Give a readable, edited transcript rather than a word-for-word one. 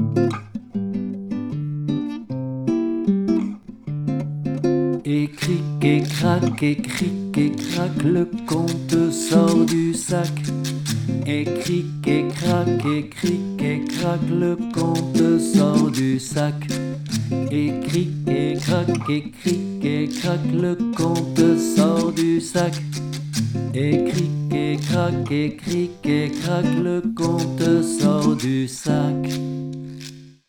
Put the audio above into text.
Et cric et crac, et cric et crac, le conte sort du sac. Et cric et crac, et cric et crac, le conte sort du sac. Et cric et crac, et cric et crac, le conte sort du sac. Et cric et crac, et cric et crac, le conte sort du sac.